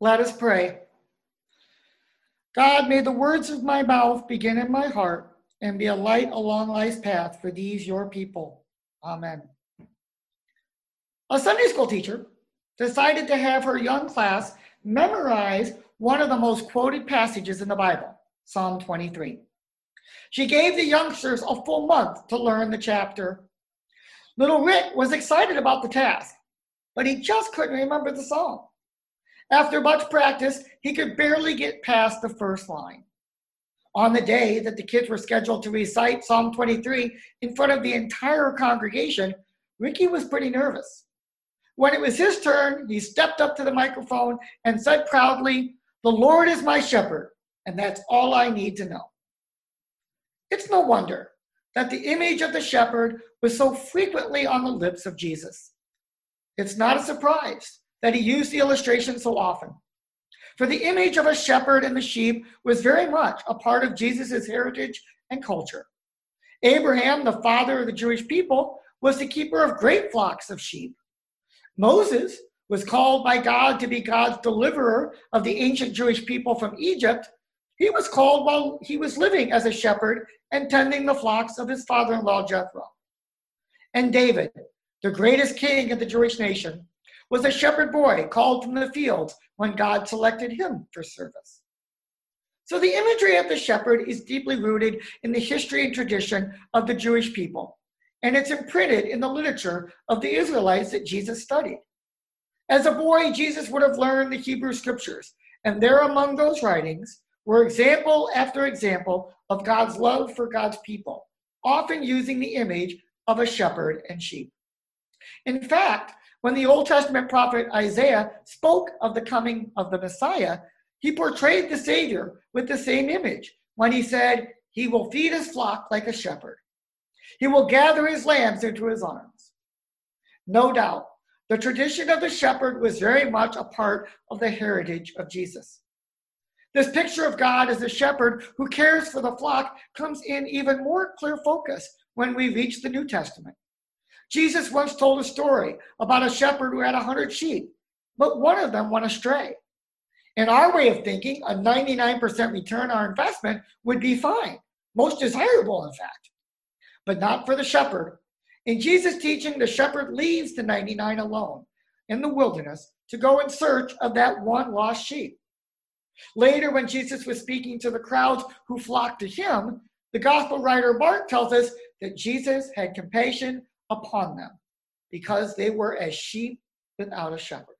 Let us pray. God, may the words of my mouth begin in my heart and be a light along life's path for these your people. Amen. A Sunday school teacher decided to have her young class memorize one of the most quoted passages in the Bible, Psalm 23. She gave the youngsters a full month to learn the chapter. Little Rick was excited about the task, but he just couldn't remember the psalm. After much practice, he could barely get past the first line. On the day that the kids were scheduled to recite Psalm 23 in front of the entire congregation, Ricky was pretty nervous. When it was his turn, he stepped up to the microphone and said proudly, "The Lord is my shepherd, and that's all I need to know." It's no wonder that the image of the shepherd was so frequently on the lips of Jesus. It's not a surprise that he used the illustration so often. For the image of a shepherd and the sheep was very much a part of Jesus' heritage and culture. Abraham, the father of the Jewish people, was the keeper of great flocks of sheep. Moses was called by God to be God's deliverer of the ancient Jewish people from Egypt. He was called while he was living as a shepherd and tending the flocks of his father-in-law Jethro. And David, the greatest king of the Jewish nation, was a shepherd boy called from the fields when God selected him for service. So the imagery of the shepherd is deeply rooted in the history and tradition of the Jewish people, and it's imprinted in the literature of the Israelites that Jesus studied. As a boy, Jesus would have learned the Hebrew scriptures, and there among those writings were example after example of God's love for God's people, often using the image of a shepherd and sheep. In fact, when the Old Testament prophet Isaiah spoke of the coming of the Messiah, he portrayed the Savior with the same image when he said, "He will feed his flock like a shepherd. He will gather his lambs into his arms." No doubt, the tradition of the shepherd was very much a part of the heritage of Jesus. This picture of God as a shepherd who cares for the flock comes in even more clear focus when we reach the New Testament. Jesus once told a story about a shepherd who had 100 sheep, but one of them went astray. In our way of thinking, a 99% return on our investment would be fine, most desirable, in fact, but not for the shepherd. In Jesus' teaching, the shepherd leaves the 99 alone in the wilderness to go in search of that one lost sheep. Later, when Jesus was speaking to the crowds who flocked to him, the gospel writer Mark tells us that Jesus had compassion upon them because they were as sheep without a shepherd.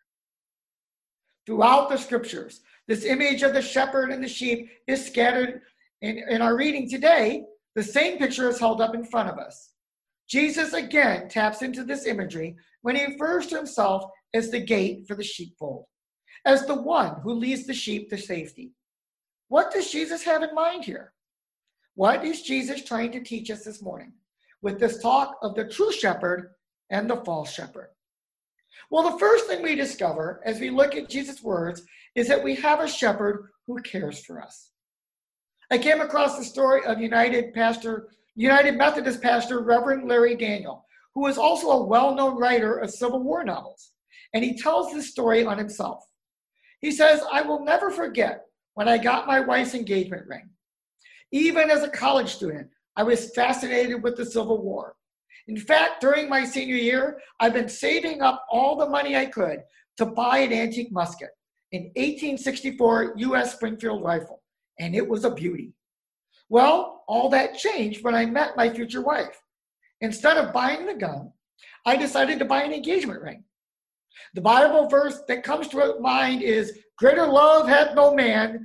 Throughout the scriptures, this image of the shepherd and the sheep is scattered. In our reading today, the same picture is held up in front of us. Jesus again taps into this imagery when he refers to himself as the gate for the sheepfold, as the one who leads the sheep to safety. What does Jesus have in mind here? What is Jesus trying to teach us this morning with this talk of the true shepherd and the false shepherd? Well, the first thing we discover as we look at Jesus' words is that we have a shepherd who cares for us. I came across the story of United Methodist pastor Reverend Larry Daniel, who is also a well-known writer of Civil War novels, and he tells this story on himself. He says, "I will never forget when I got my wife's engagement ring. Even as a college student, I was fascinated with the Civil War. In fact, during my senior year, I've been saving up all the money I could to buy an antique musket, an 1864 U.S. Springfield rifle, and it was a beauty. Well, all that changed when I met my future wife. Instead of buying the gun, I decided to buy an engagement ring. The Bible verse that comes to mind is, 'Greater love hath no man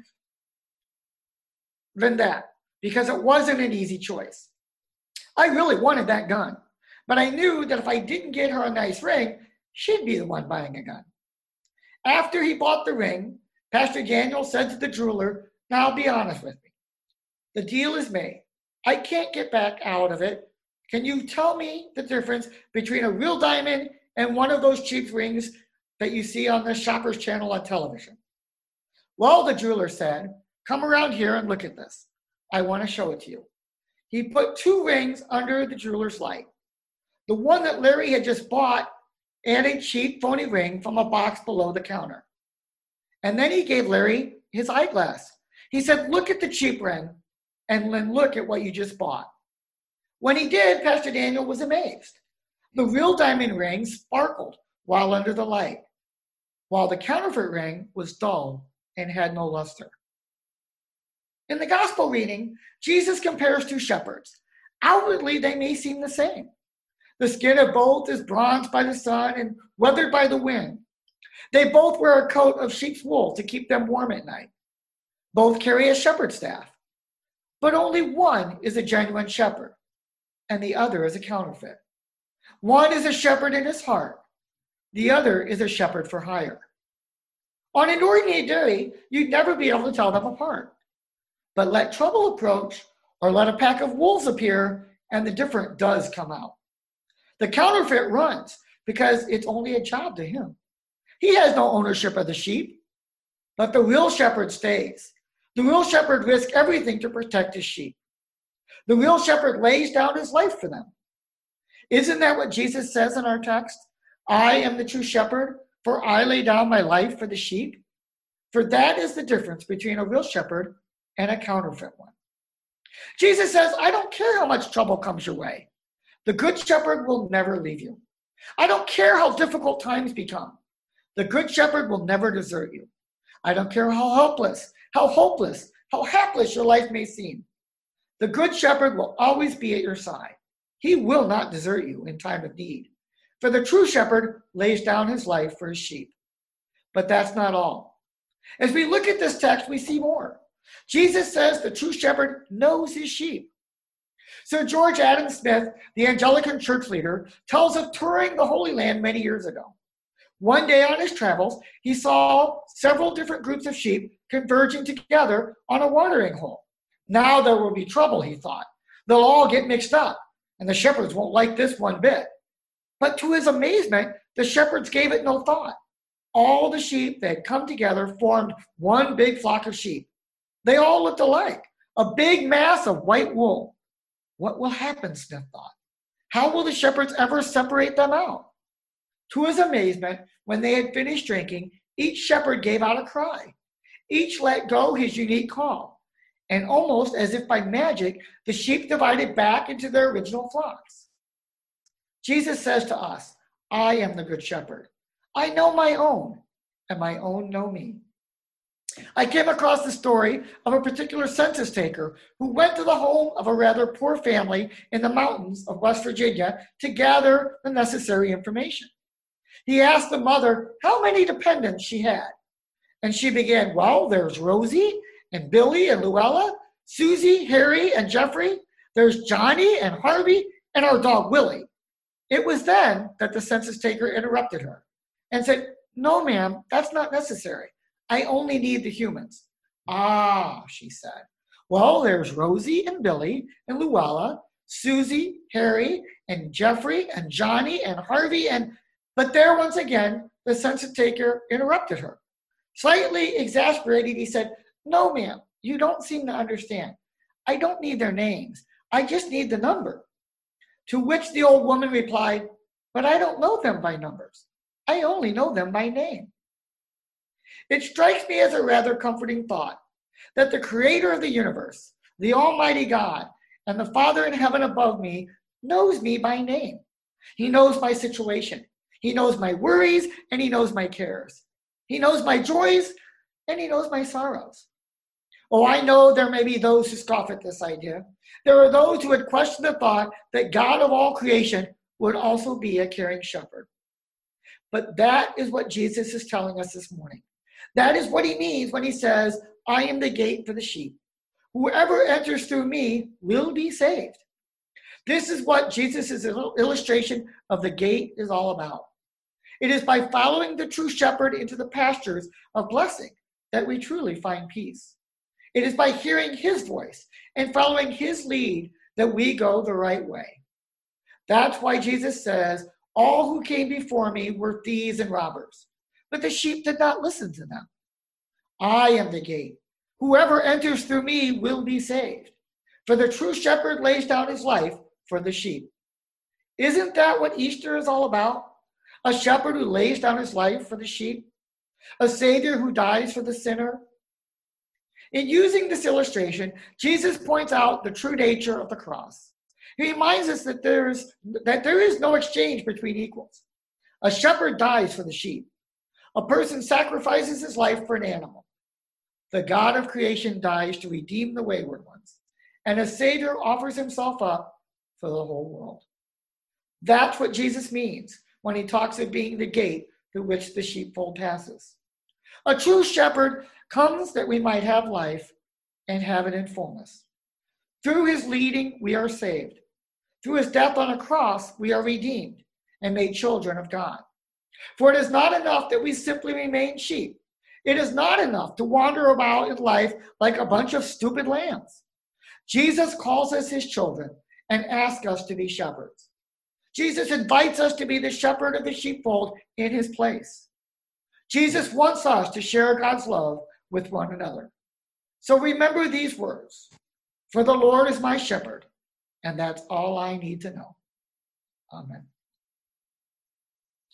than that,' because it wasn't an easy choice. I really wanted that gun, but I knew that if I didn't get her a nice ring, she'd be the one buying a gun." After he bought the ring, Pastor Daniel said to the jeweler, "Now be honest with me. The deal is made. I can't get back out of it. Can you tell me the difference between a real diamond and one of those cheap rings that you see on the Shoppers channel on television?" "Well," the jeweler said, "come around here and look at this. I want to show it to you." He put 2 rings under the jeweler's light. The one that Larry had just bought and a cheap phony ring from a box below the counter. And then he gave Larry his eyeglass. He said, look at the cheap ring and then look at what you just bought. When he did, Pastor Daniel was amazed. The real diamond ring sparkled while under the light, while the counterfeit ring was dull and had no luster. In the gospel reading, Jesus compares two shepherds. Outwardly, they may seem the same. The skin of both is bronzed by the sun and weathered by the wind. They both wear a coat of sheep's wool to keep them warm at night. Both carry a shepherd's staff. But only one is a genuine shepherd, and the other is a counterfeit. One is a shepherd in his heart. The other is a shepherd for hire. On an ordinary day, you'd never be able to tell them apart. But let trouble approach, or let a pack of wolves appear, and the difference does come out. The counterfeit runs because it's only a job to him. He has no ownership of the sheep, but the real shepherd stays. The real shepherd risks everything to protect his sheep. The real shepherd lays down his life for them. Isn't that what Jesus says in our text? I am the true shepherd, for I lay down my life for the sheep. For that is the difference between a real shepherd and a counterfeit one. Jesus says, I don't care how much trouble comes your way. The good shepherd will never leave you. I don't care how difficult times become. The good shepherd will never desert you. I don't care how helpless, how hopeless, how hapless your life may seem. The good shepherd will always be at your side. He will not desert you in time of need. For the true shepherd lays down his life for his sheep. But that's not all. As we look at this text, we see more. Jesus says the true shepherd knows his sheep. Sir George Adam Smith, the Anglican church leader, tells of touring the Holy Land many years ago. One day on his travels, he saw several different groups of sheep converging together on a watering hole. Now there will be trouble, he thought. They'll all get mixed up, and the shepherds won't like this one bit. But to his amazement, the shepherds gave it no thought. All the sheep that had come together formed one big flock of sheep. They all looked alike, a big mass of white wool. What will happen, Smith thought? How will the shepherds ever separate them out? To his amazement, when they had finished drinking, each shepherd gave out a cry. Each let go his unique call. And almost as if by magic, the sheep divided back into their original flocks. Jesus says to us, I am the good shepherd. I know my own, and my own know me. I came across the story of a particular census taker who went to the home of a rather poor family in the mountains of West Virginia to gather the necessary information. He asked the mother how many dependents she had. And she began, well, there's Rosie and Billy and Luella, Susie, Harry, and Jeffrey. There's Johnny and Harvey and our dog Willie. It was then that the census taker interrupted her and said, no, ma'am, that's not necessary. I only need the humans. Ah, she said. Well, there's Rosie and Billy and Luella, Susie, Harry, and Jeffrey, and Johnny, and Harvey, But there once again, the census taker interrupted her. Slightly exasperated, he said, no, ma'am, you don't seem to understand. I don't need their names. I just need the number. To which the old woman replied, but I don't know them by numbers. I only know them by name. It strikes me as a rather comforting thought that the creator of the universe, the Almighty God, and the Father in heaven above me knows me by name. He knows my situation. He knows my worries, and he knows my cares. He knows my joys, and he knows my sorrows. Oh, I know there may be those who scoff at this idea. There are those who would question the thought that God of all creation would also be a caring shepherd. But that is what Jesus is telling us this morning. That is what he means when he says, I am the gate for the sheep. Whoever enters through me will be saved. This is what Jesus' illustration of the gate is all about. It is by following the true shepherd into the pastures of blessing that we truly find peace. It is by hearing his voice and following his lead that we go the right way. That's why Jesus says, all who came before me were thieves and robbers, but the sheep did not listen to them. I am the gate. Whoever enters through me will be saved. For the true shepherd lays down his life for the sheep. Isn't that what Easter is all about? A shepherd who lays down his life for the sheep? a Savior who dies for the sinner. In using this illustration, Jesus points out the true nature of the cross. He reminds us that there is no exchange between equals. A shepherd dies for the sheep. A person sacrifices his life for an animal. The God of creation dies to redeem the wayward ones, and a Savior offers himself up for the whole world. That's what Jesus means when he talks of being the gate through which the sheepfold passes. A true shepherd comes that we might have life and have it in fullness. Through his leading, we are saved. Through his death on a cross, we are redeemed and made children of God. For it is not enough that we simply remain sheep. It is not enough to wander about in life like a bunch of stupid lambs. Jesus calls us his children and asks us to be shepherds. Jesus invites us to be the shepherd of the sheepfold in his place. Jesus wants us to share God's love with one another. So remember these words: for the Lord is my shepherd, and that's all I need to know. Amen.